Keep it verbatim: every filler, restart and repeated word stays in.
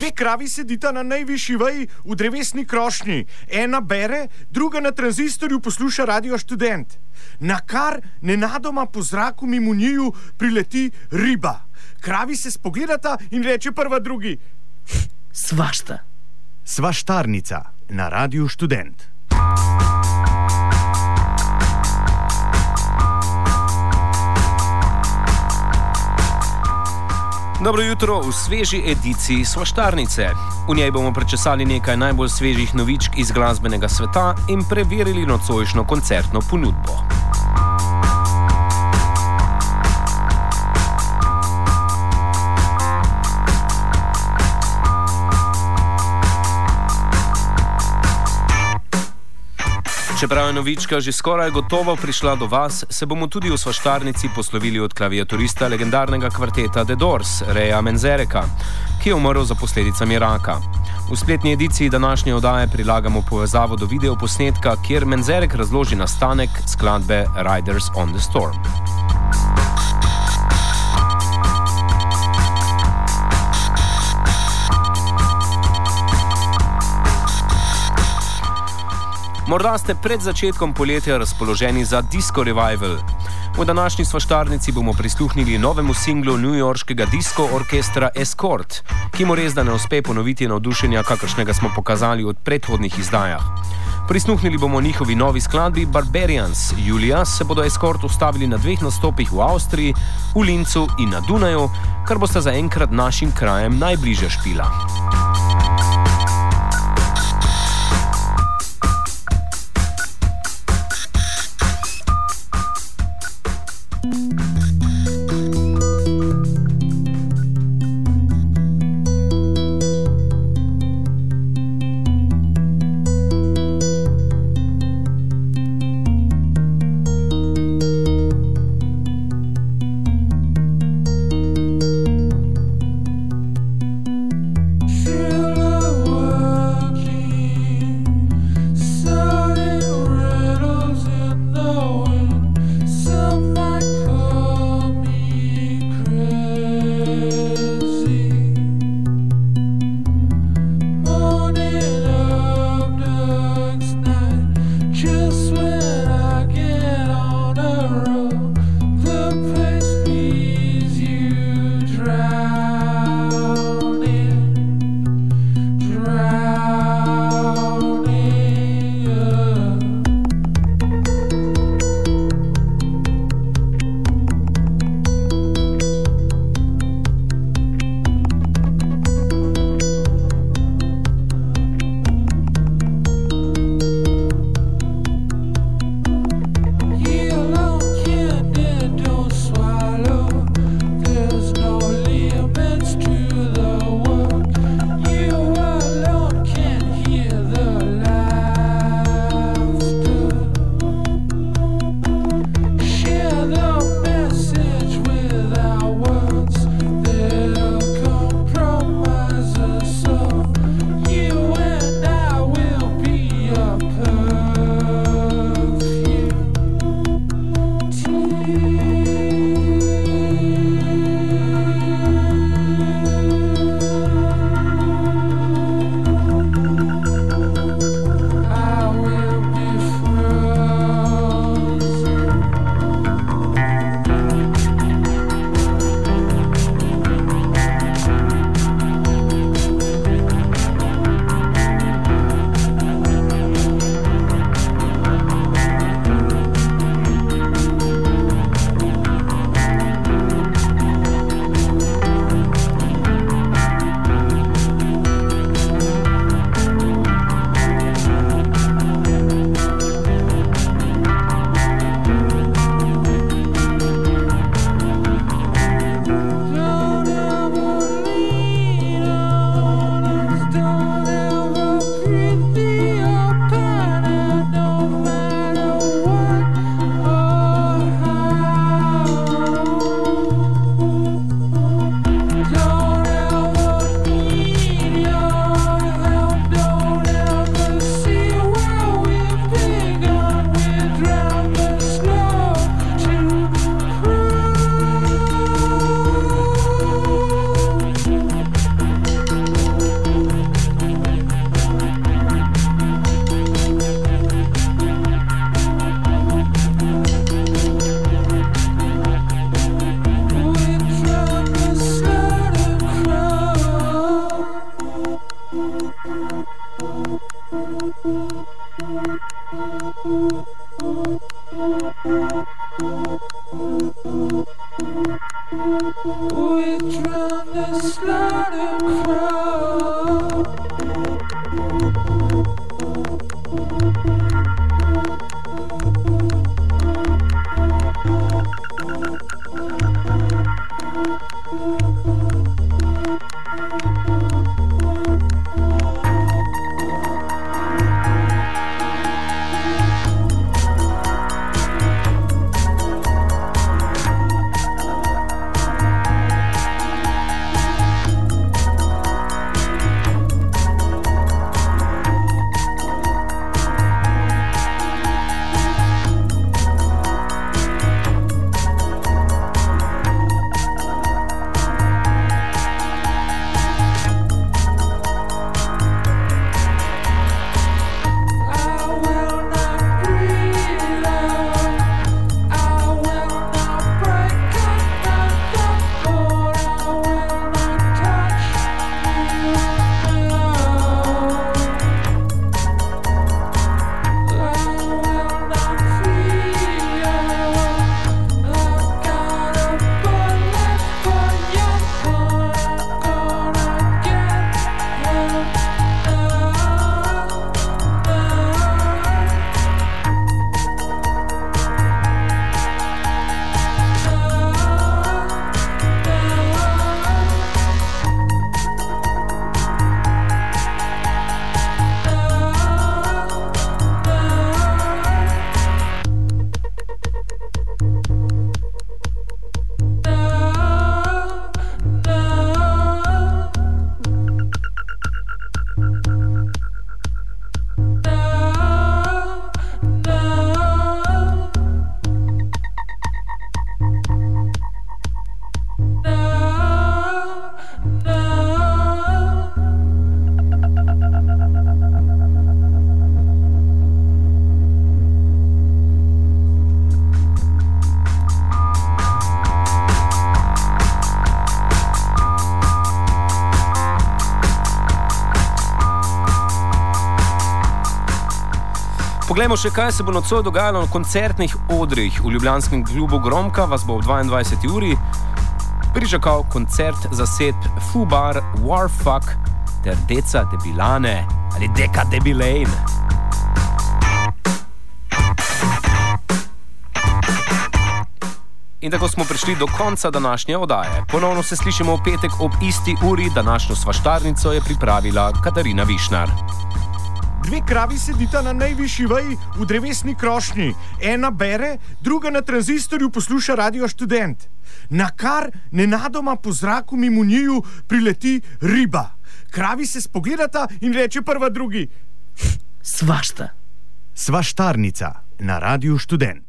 Dve kravi sedita na najvišji veji v drevesni krošnji. Ena bere, druga na tranzistorju posluša Radio Študent. Nakar nenadoma po zraku mimo njiju prileti riba. Kravi se spogledata in reče prva drugi: Svašta. Svaštarnica na Radiu Študent. Dobro jutro v sveži ediciji Svaštarnice. V njej bomo prečesali nekaj najbolj svežih novičk iz glasbenega sveta in preverili nocojšnjo koncertno ponudbo. Čeprav je novička že skoraj gotovo prišla do vas, se bomo tudi v Svaštarnici poslovili od klaviaturista legendarnega kvarteta The Doors, Raya Manzareka, ki je umrl za posledicami raka. V spletni ediciji današnje oddaje prilagamo povezavo do videoposnetka, kjer Manzarek razloži nastanek skladbe Riders on the Storm. Morda ste pred začetkom poletja razpoloženi za disco revival. V današnji Svaštarnici bomo prisluhnili novemu singlu newyorškega disco orkestra Escort, ki mu res da ne uspe ponoviti navdušenja, kakršnega smo pokazali v predhodnih izdajah. Prisluhnili bomo njihovi novi skladbi Barbarians. Julija se bodo Escort ustavili na dveh nastopih v Avstriji, v Lincu in na Dunaju, kar bosta zaenkrat našim krajem najbližja špila. Feel Poglejmo še, kaj se bo nocoj dogajalo na koncertnih odrih. V ljubljanskem klubu Gromka vas bo ob dvaindvajseti uri pričakal koncert zasedb Fubar, Warfuck ter Deca Debilane ali Deka Debilane. In tako smo prišli do konca današnje oddaje. Ponovno se slišimo v petek ob isti uri. Današnjo svaštarnico je pripravila Katarina Višnar. Dve kravi sedita na najvišji veji v drevesni krošnji. Ena bere, druga na tranzistorju posluša Radio Študent. Nakar nenadoma po zraku mimo njiju prileti riba. Kravi se spogledata in reče prva drugi: Svašta. Svaštarnica na Radio Študent.